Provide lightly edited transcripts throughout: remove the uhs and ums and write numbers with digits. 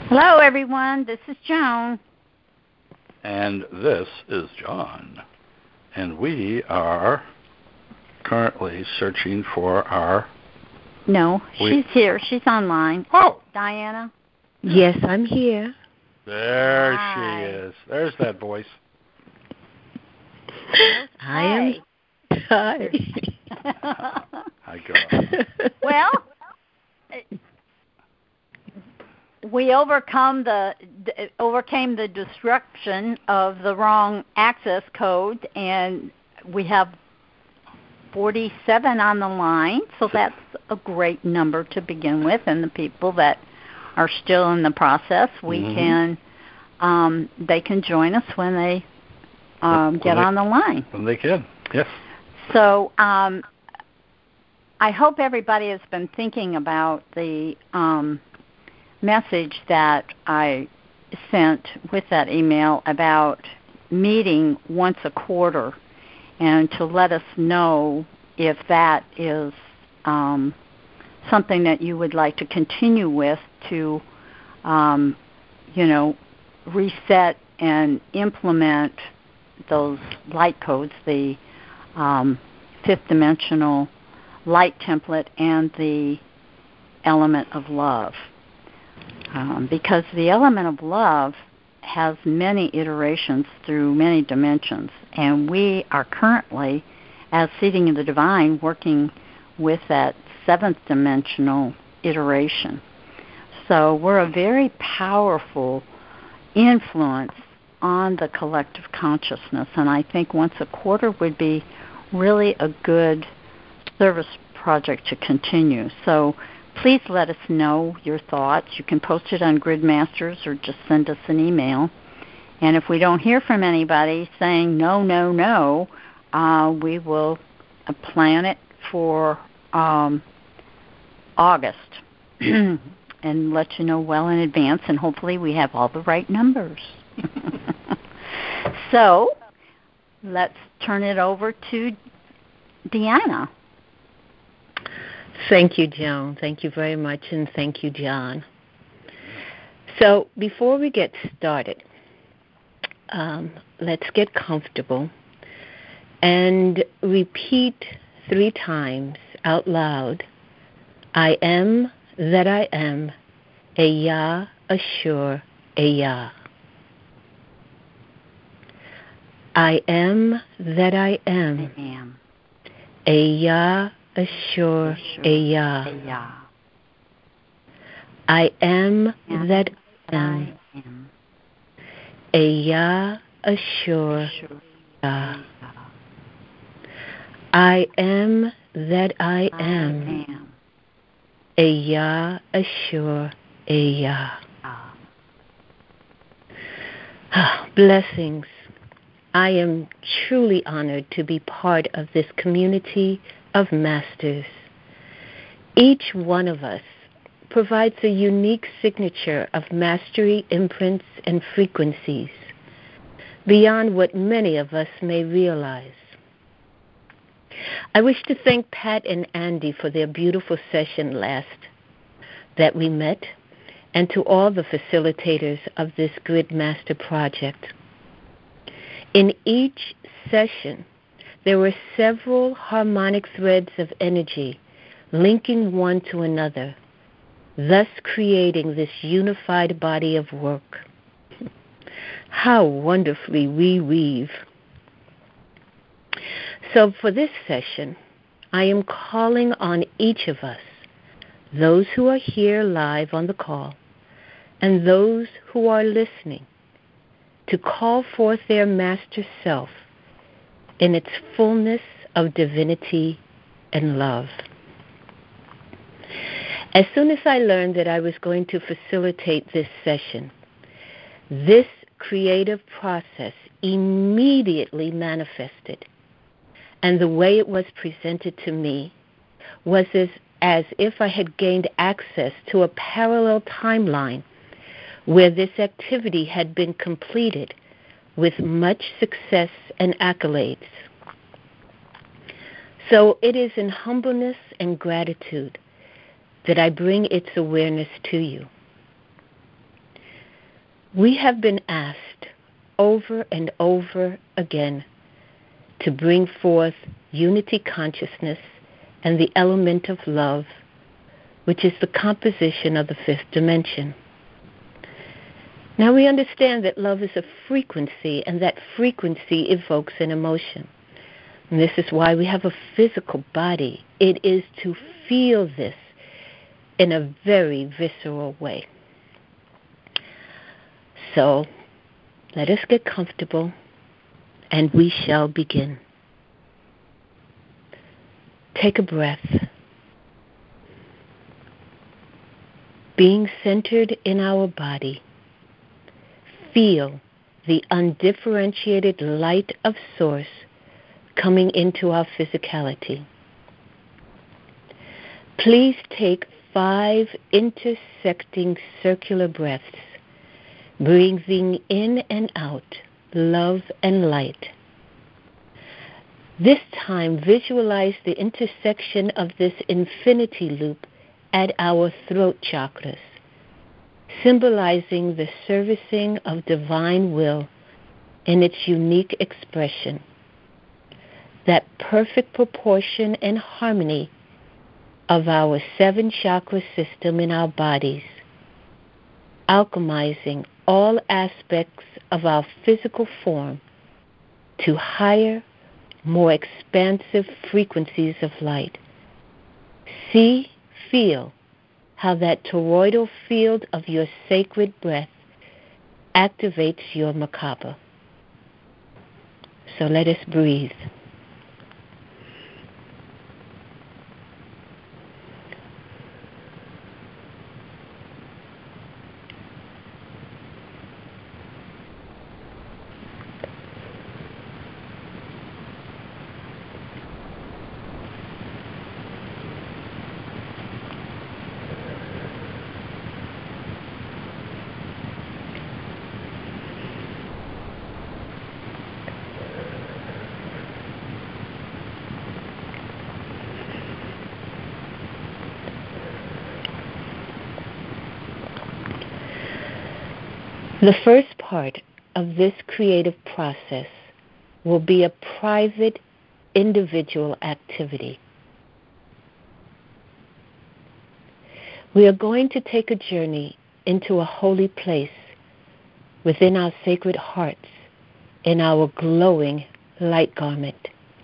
Hello, everyone. This is Joan. And this is John. And we are currently searching for our... No, she's here. She's online. Oh! Diana? Yes, I'm here. There Hi. she is. There's that voice. I am. Hi. Hi, girl. Well, we overcame the disruption of the wrong access code, and we have 47 on the line, so that's a great number to begin with. And the people that are still in the process, they can join us when they get on the line. When they can, yes. So I hope everybody has been thinking about the message that I sent with that email about meeting once a quarter, and to let us know if that is something that you would like to continue with to, reset and implement those light codes, the fifth dimensional light template and the element of love. Because the element of love has many iterations through many dimensions, and we are currently, as Seeding of the Divine, working with that seventh dimensional iteration. So we're a very powerful influence on the collective consciousness, and I think once a quarter would be really a good service project to continue. So please let us know your thoughts. You can post it on Gridmasters or just send us an email. And if we don't hear from anybody saying no, we will plan it for August and let you know well in advance, and hopefully we have all the right numbers. So let's turn it over to Deanna. Thank you, Joan. Thank you very much, and thank you, John. So before we get started, let's get comfortable and repeat 3 times out loud, I am that I am, a Yah, a sure, a Yah. I am that I am, a Yah, a sure, a Yah. I am that I am, a Yah, a sure, Yah. I am that I am, a Yah, a sure, a Yah. Blessings. I am truly honored to be part of this community of masters. Each one of us provides a unique signature of mastery imprints and frequencies beyond what many of us may realize. I wish to thank Pat and Andy for their beautiful session that we met, and to all the facilitators of this Gridmaster project. In each session, there were several harmonic threads of energy linking one to another, thus creating this unified body of work. How wonderfully we weave. So for this session, I am calling on each of us, those who are here live on the call, and those who are listening, to call forth their master self in its fullness of divinity and love. As soon as I learned that I was going to facilitate this session, this creative process immediately manifested, and the way it was presented to me was as if I had gained access to a parallel timeline where this activity had been completed with much success and accolades. So it is in humbleness and gratitude that I bring its awareness to you. We have been asked over and over again to bring forth unity consciousness and the element of love, which is the composition of the fifth dimension. Now we understand that love is a frequency, and that frequency evokes an emotion. And this is why we have a physical body. It is to feel this in a very visceral way. So let us get comfortable, and we shall begin. Take a breath. Being centered in our body, feel the undifferentiated light of Source coming into our physicality. Please take 5 intersecting circular breaths, breathing in and out love and light. This time, visualize the intersection of this infinity loop at our throat chakras, symbolizing the servicing of divine will in its unique expression, that perfect proportion and harmony of our 7 chakra system in our bodies, alchemizing all aspects of our physical form to higher, more expansive frequencies of light. See, feel how that toroidal field of your sacred breath activates your Merkaba. So let us breathe. The first part of this creative process will be a private, individual activity. We are going to take a journey into a holy place within our sacred hearts in our glowing light garment.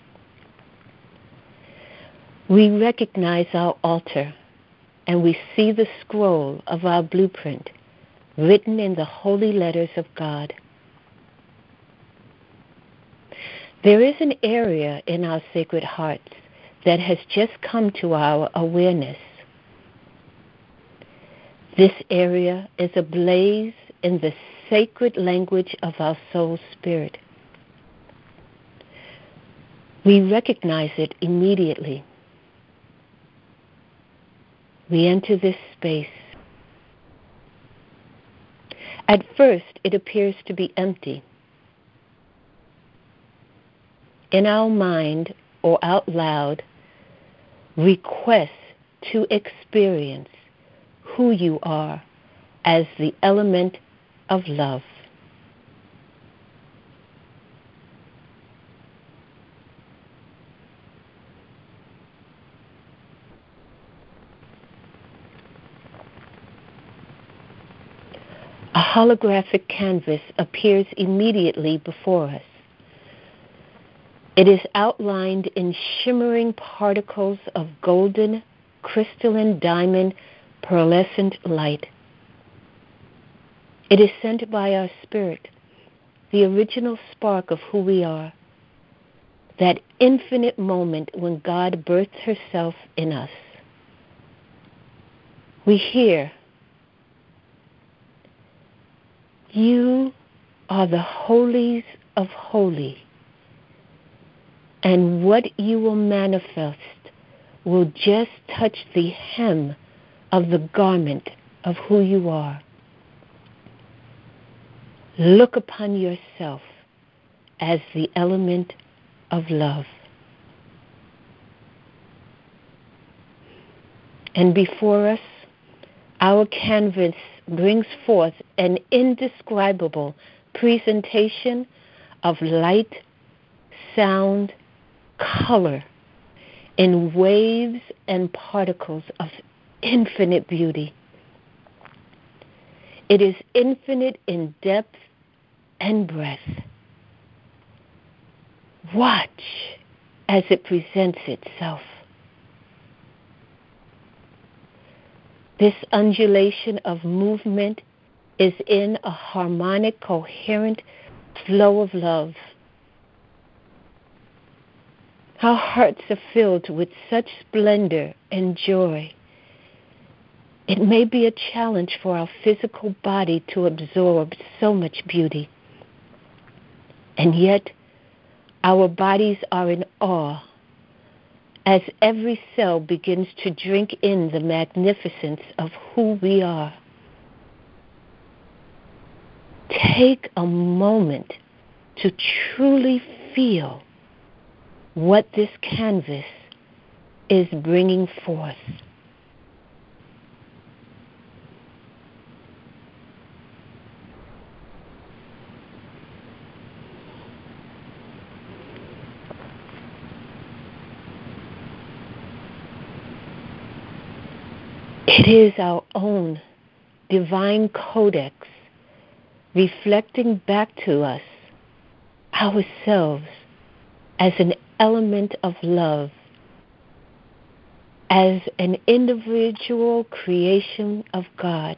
We recognize our altar, and we see the scroll of our blueprint written in the holy letters of God. There is an area in our sacred hearts that has just come to our awareness. This area is ablaze in the sacred language of our soul spirit. We recognize it immediately. We enter this space. At first, it appears to be empty. In our mind or out loud, request to experience who you are as the element of love. A holographic canvas appears immediately before us. It is outlined in shimmering particles of golden, crystalline, diamond, pearlescent light. It is sent by our spirit, the original spark of who we are, that infinite moment when God birthed herself in us. We hear, "You are the holies of holy, and what you will manifest will just touch the hem of the garment of who you are. Look upon yourself as the element of love." And before us, our canvas brings forth an indescribable presentation of light, sound, color in waves and particles of infinite beauty. It is infinite in depth and breadth. Watch as it presents itself. This undulation of movement is in a harmonic, coherent flow of love. Our hearts are filled with such splendor and joy. It may be a challenge for our physical body to absorb so much beauty. And yet, our bodies are in awe as every cell begins to drink in the magnificence of who we are. Take a moment to truly feel what this canvas is bringing forth. It is our own divine codex reflecting back to us ourselves as an element of love, as an individual creation of God.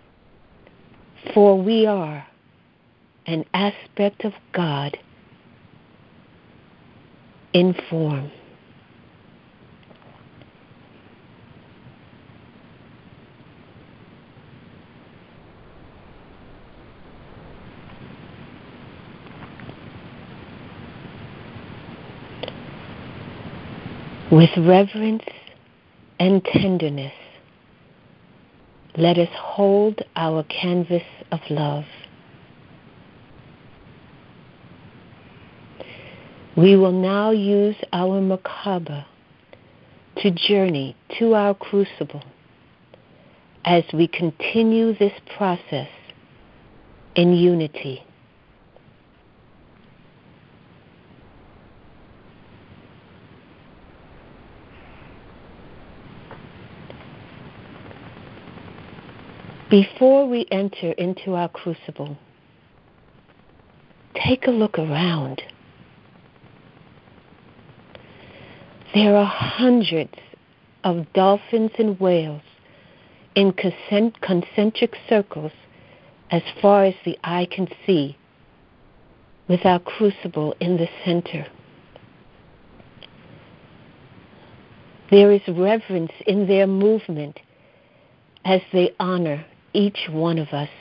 For we are an aspect of God in form. With reverence and tenderness, let us hold our canvas of love. We will now use our Merkaba to journey to our crucible as we continue this process in unity. Before we enter into our crucible, take a look around. There are hundreds of dolphins and whales in concentric circles as far as the eye can see, with our crucible in the center. There is reverence in their movement as they honor each one of us.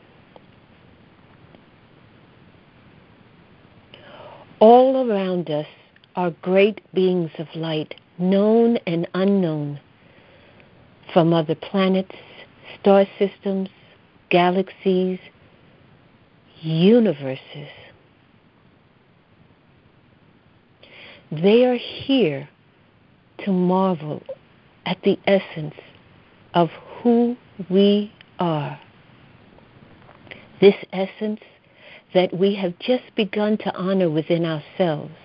All around us are great beings of light, known and unknown, from other planets, star systems, galaxies, universes. They are here to marvel at the essence of who we are. This essence that we have just begun to honor within ourselves.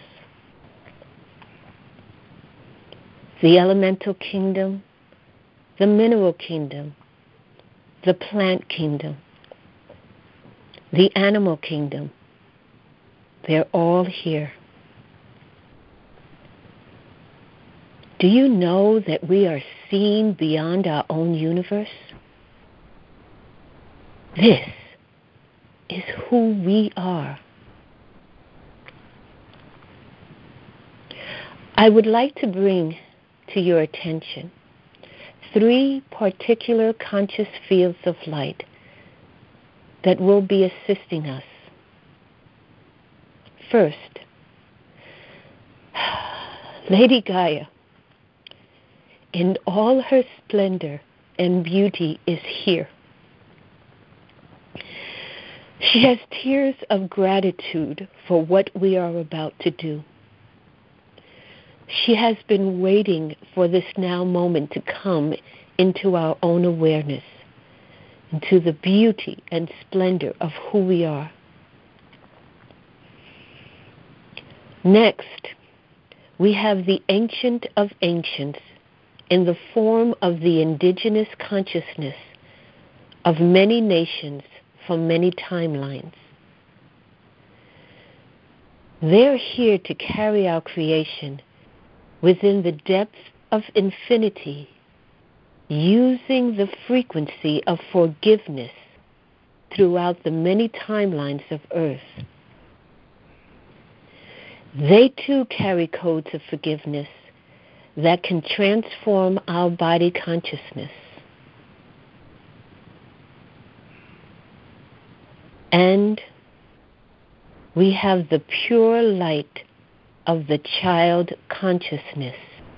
The elemental kingdom, the mineral kingdom, the plant kingdom, the animal kingdom, they're all here. Do you know that we are seen beyond our own universe? This is who we are. I would like to bring to your attention 3 particular conscious fields of light that will be assisting us. First, Lady Gaia, in all her splendor and beauty, is here. She has tears of gratitude for what we are about to do. She has been waiting for this now moment to come into our own awareness, into the beauty and splendor of who we are. Next, we have the Ancient of Ancients in the form of the indigenous consciousness of many nations from many timelines. They're here to carry our creation within the depth of infinity, using the frequency of forgiveness throughout the many timelines of Earth. They too carry codes of forgiveness that can transform our body consciousness. And we have the pure light of the child consciousness.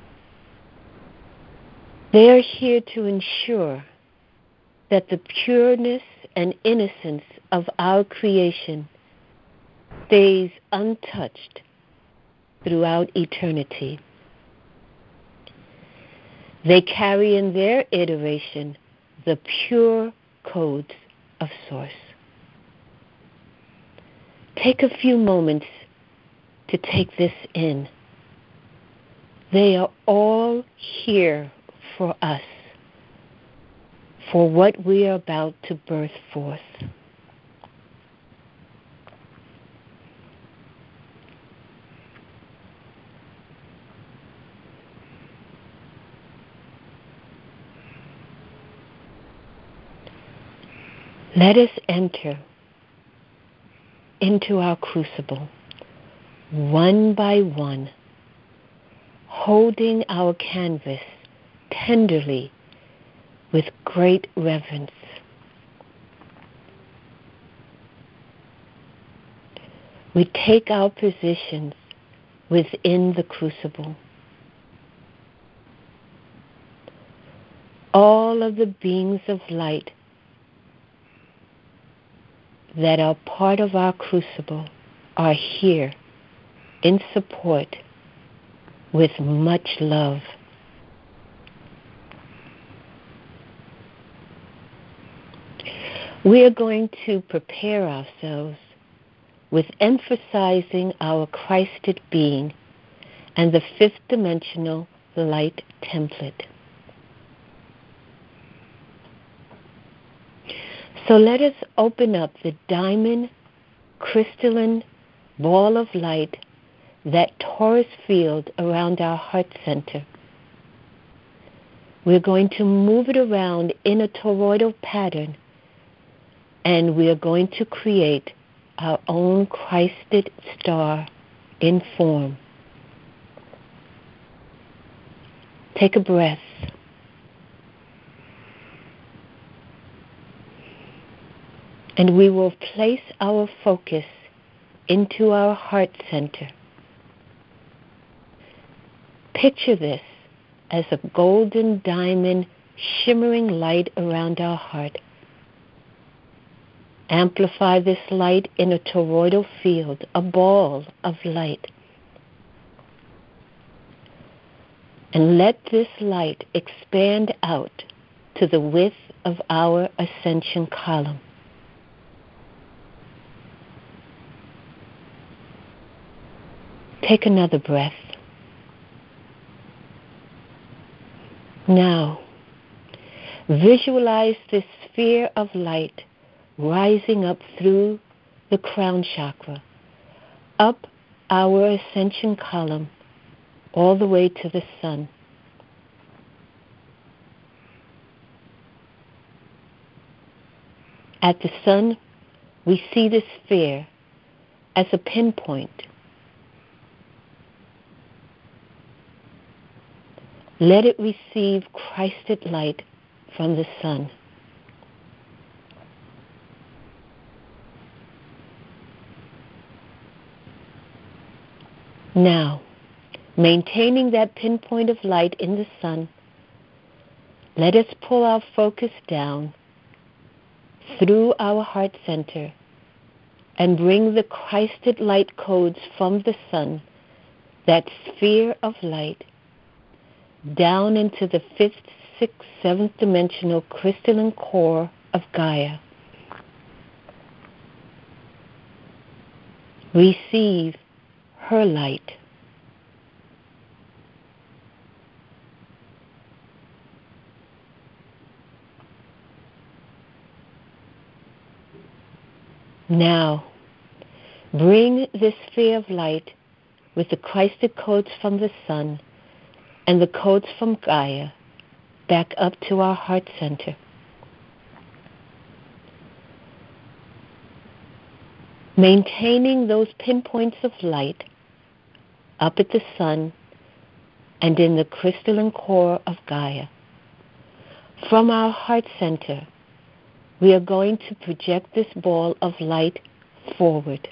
They are here to ensure that the pureness and innocence of our creation stays untouched throughout eternity. They carry in their iteration the pure codes of Source. Take a few moments to take this in. They are all here for us, for what we are about to birth forth. Let us enter into our crucible, one by one, holding our canvas tenderly with great reverence. We take our positions within the crucible. All of the beings of light that are part of our crucible are here in support with much love. We are going to prepare ourselves with emphasizing our Christed being and the fifth dimensional light template. So let us open up the diamond crystalline ball of light, that torus field around our heart center. We're going to move it around in a toroidal pattern, and we are going to create our own Christed star in form. Take a breath. And we will place our focus into our heart center. Picture this as a golden diamond shimmering light around our heart. Amplify this light in a toroidal field, a ball of light. And let this light expand out to the width of our ascension column. Take another breath. Now, visualize this sphere of light rising up through the crown chakra, up our ascension column, all the way to the sun. At the sun, we see the sphere as a pinpoint. Let it receive Christed light from the sun. Now, maintaining that pinpoint of light in the sun, let us pull our focus down through our heart center and bring the Christed light codes from the sun, that sphere of light, down into the fifth, sixth, seventh dimensional crystalline core of Gaia. Receive her light. Now, bring this sphere of light with the Christed codes from the sun and the codes from Gaia back up to our heart center. Maintaining those pinpoints of light up at the sun and in the crystalline core of Gaia. From our heart center, we are going to project this ball of light forward.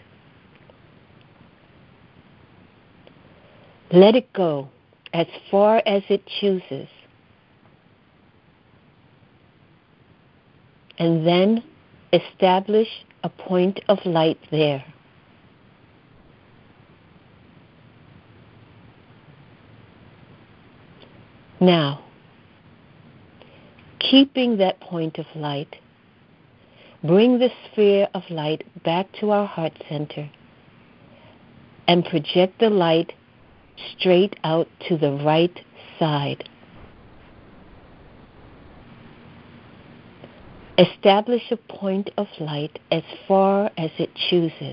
Let it go as far as it chooses. And then establish a point of light there. Now, keeping that point of light, bring the sphere of light back to our heart center and project the light straight out to the right side. Establish a point of light as far as it chooses.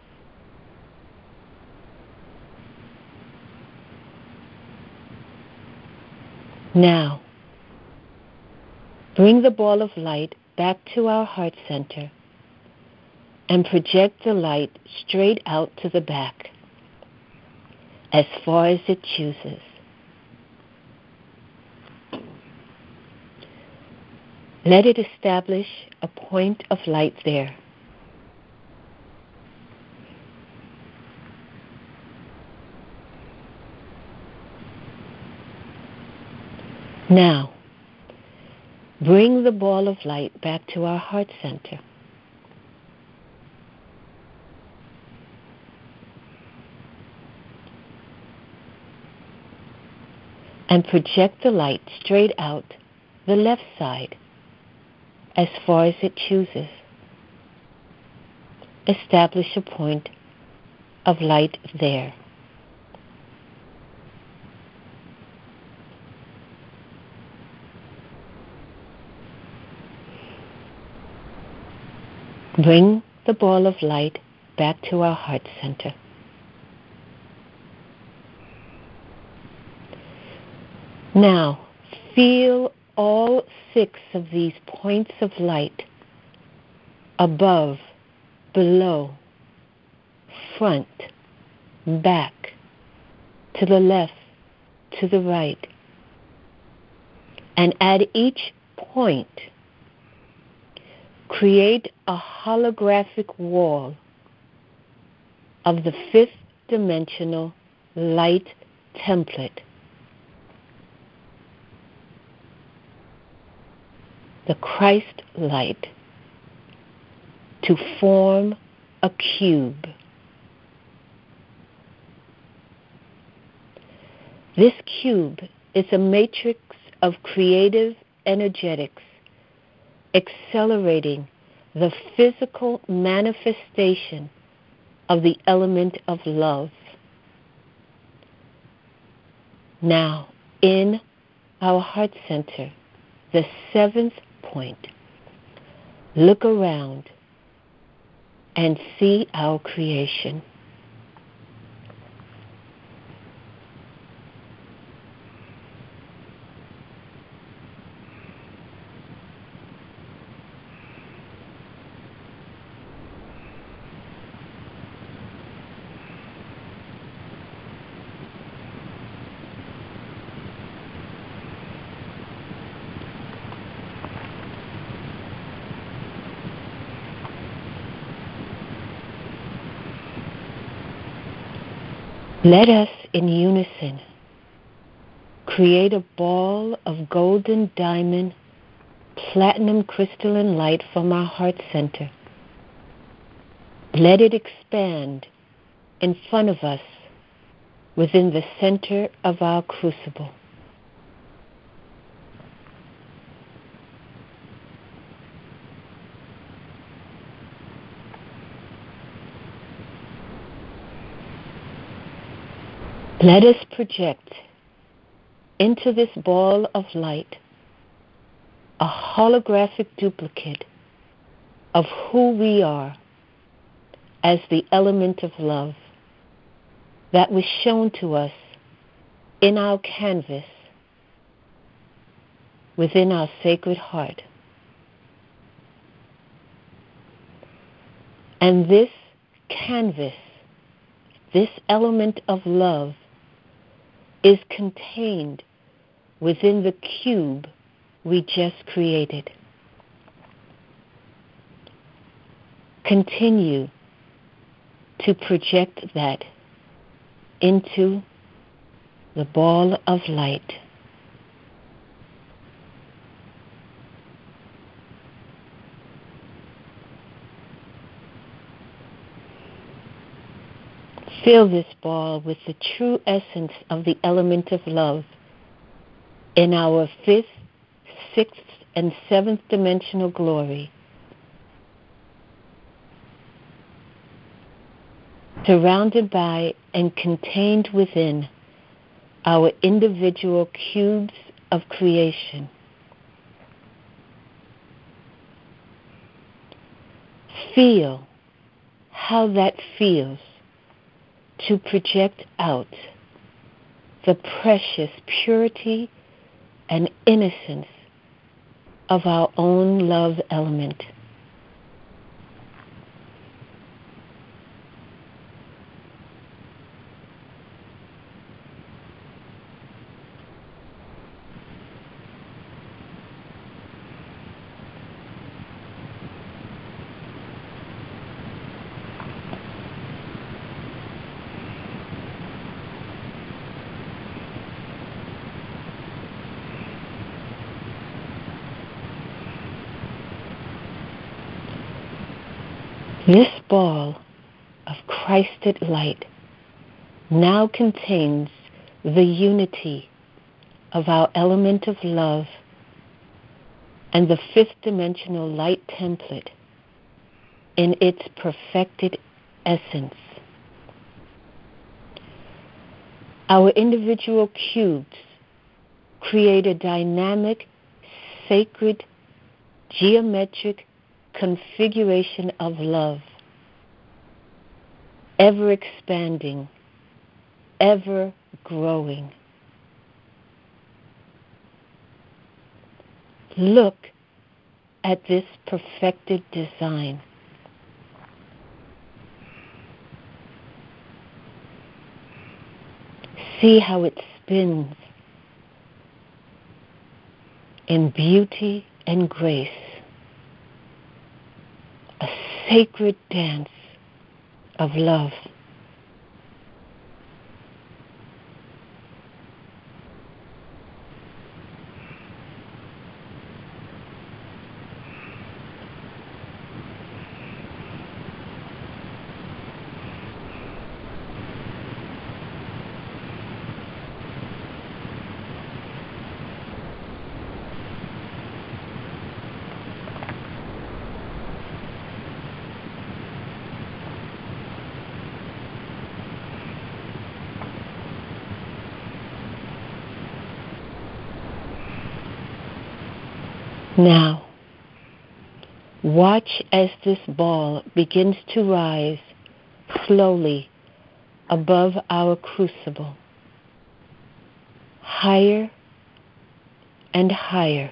Now, bring the ball of light back to our heart center and project the light straight out to the back, as far as it chooses. Let it establish a point of light there. Now, bring the ball of light back to our heart center. And project the light straight out the left side, as far as it chooses. Establish a point of light there. Bring the ball of light back to our heart center. Now, feel all 6 of these points of light above, below, front, back, to the left, to the right. And at each point, create a holographic wall of the 5th dimensional light template. The Christ light, to form a cube. This cube is a matrix of creative energetics accelerating the physical manifestation of the element of love. Now, in our heart center, the 7th point, look around and see our creation. Let us, in unison, create a ball of golden diamond, platinum crystalline light from our heart center. Let it expand in front of us within the center of our crucible. Let us project into this ball of light a holographic duplicate of who we are as the element of love that was shown to us in our canvas within our sacred heart. And this canvas, this element of love, is contained within the cube we just created. Continue to project that into the ball of light. Fill this ball with the true essence of the element of love in our 5th, 6th, and 7th dimensional glory, surrounded by and contained within our individual cubes of creation. Feel how that feels to project out the precious purity and innocence of our own love element. This ball of Christed light now contains the unity of our element of love and the 5th dimensional light template in its perfected essence. Our individual cubes create a dynamic, sacred, geometric configuration of love, ever expanding, ever growing. Look at this perfected design. See how it spins in beauty and grace. A sacred dance of love. Now, watch as this ball begins to rise slowly above our crucible, higher and higher.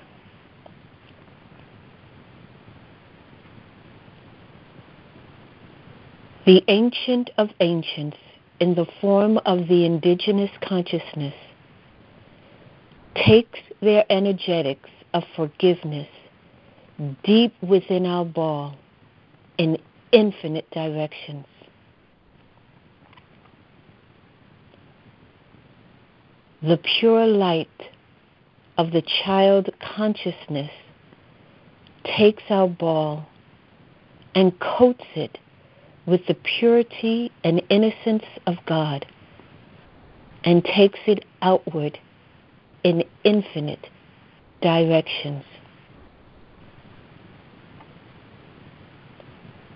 The Ancient of Ancients, in the form of the indigenous consciousness, takes their energetics of forgiveness deep within our ball in infinite directions. The pure light of the child consciousness takes our ball and coats it with the purity and innocence of God and takes it outward in infinite directions.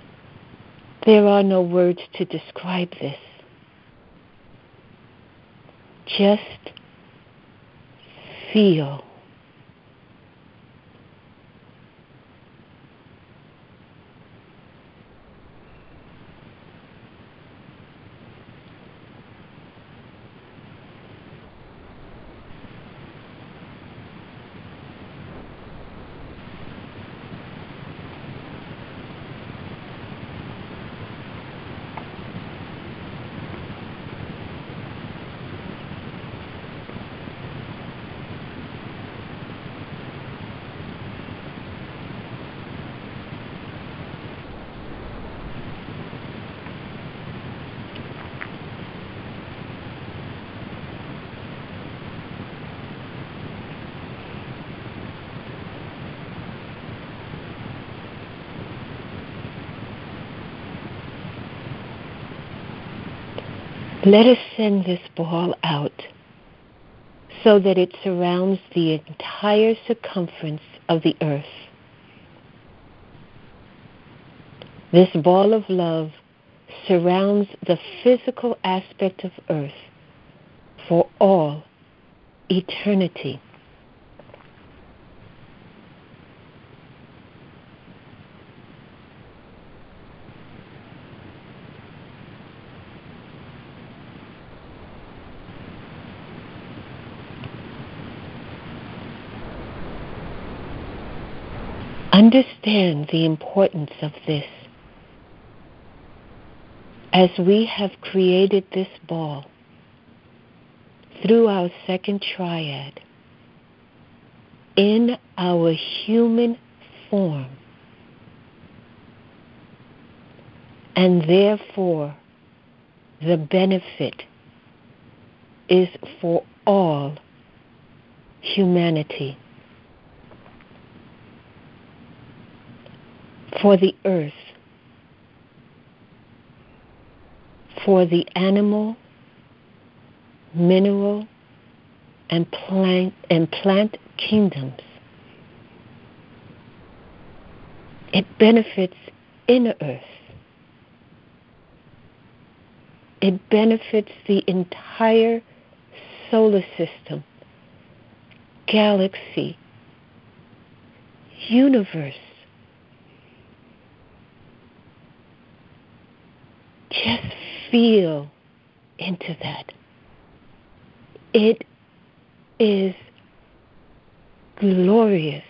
There are no words to describe this. just feel. Let us send this ball out so that it surrounds the entire circumference of the earth. This ball of love surrounds the physical aspect of earth for all eternity. Understand the importance of this. As we have created this ball through our second triad in our human form, and therefore the benefit is for all humanity. For the earth, for the animal, mineral, and plant kingdoms. It benefits inner earth. It benefits the entire solar system, galaxy, universe. Just feel into that. It is glorious.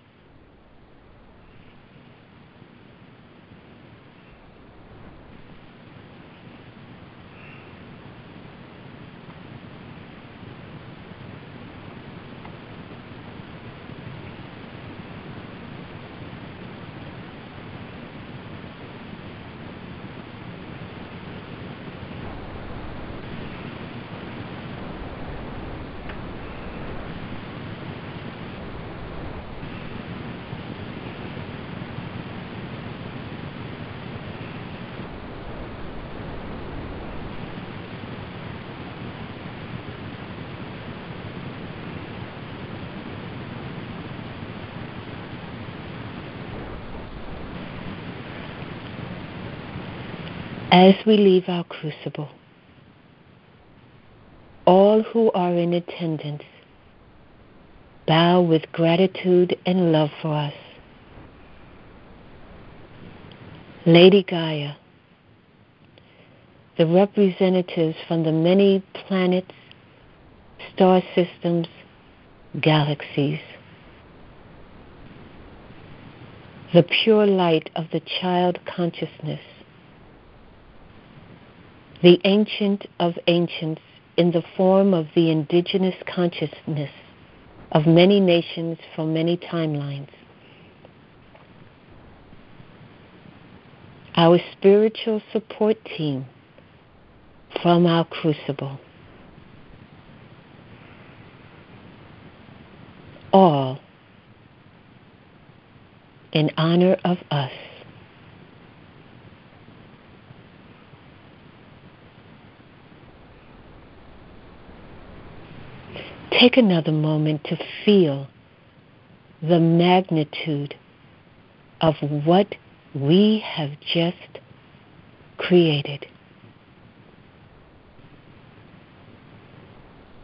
As we leave our crucible, all who are in attendance bow with gratitude and love for us. Lady Gaia, the representatives from the many planets, star systems, galaxies, the pure light of the child consciousness, the ancient of ancients in the form of the indigenous consciousness of many nations from many timelines. Our spiritual support team from our crucible. All in honor of us. Take another moment to feel the magnitude of what we have just created.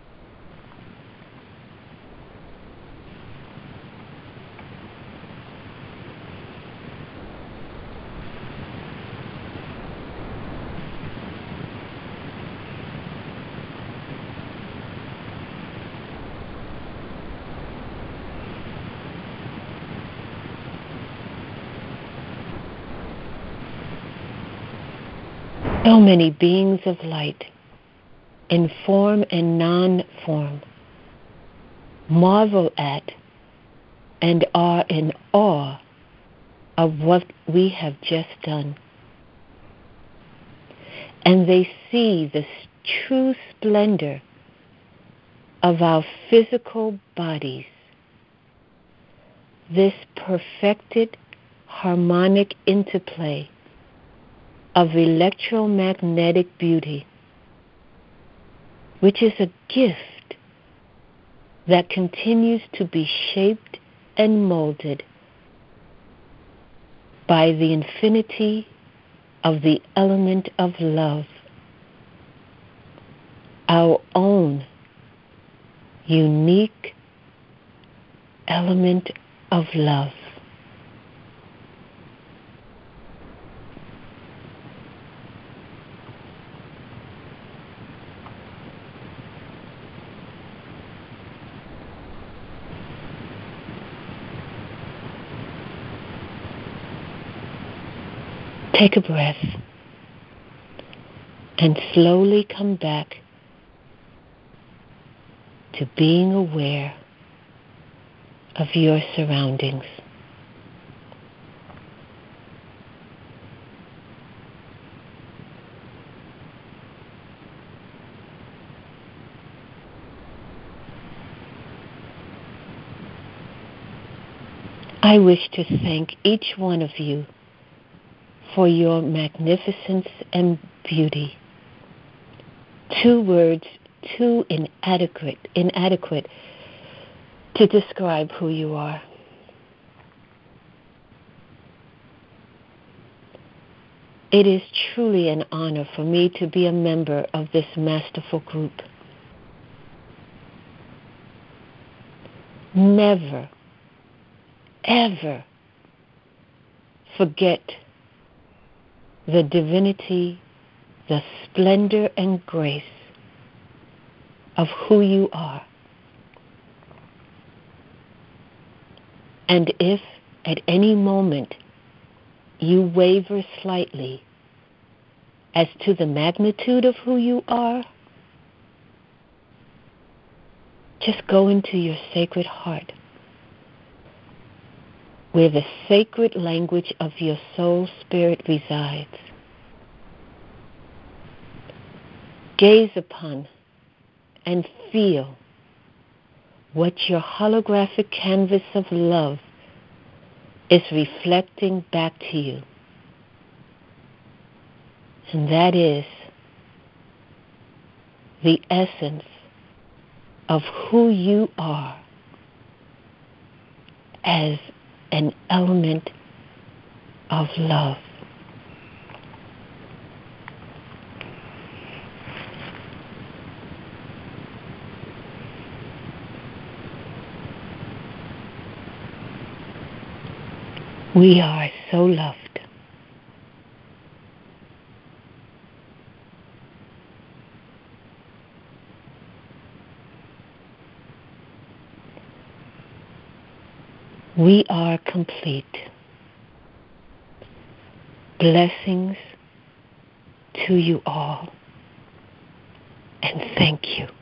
So many beings of light, in form and non-form, marvel at and are in awe of what we have just done. And they see the true splendor of our physical bodies, this perfected harmonic interplay of electromagnetic beauty, which is a gift that continues to be shaped and molded by the infinity of the element of love, our own unique element of love. Take a breath and slowly come back to being aware of your surroundings. I wish to thank each one of you for your magnificence and beauty. 2 words too inadequate to describe who you are. It is truly an honor for me to be a member of this masterful group. Never, ever forget the divinity, the splendor and grace of who you are. And if at any moment you waver slightly as to the magnitude of who you are, just go into your sacred heart, where the sacred language of your soul spirit resides. Gaze upon and feel what your holographic canvas of love is reflecting back to you. And that is the essence of who you are as an element of love. We are so loved. We are complete. Blessings to you all, and thank you.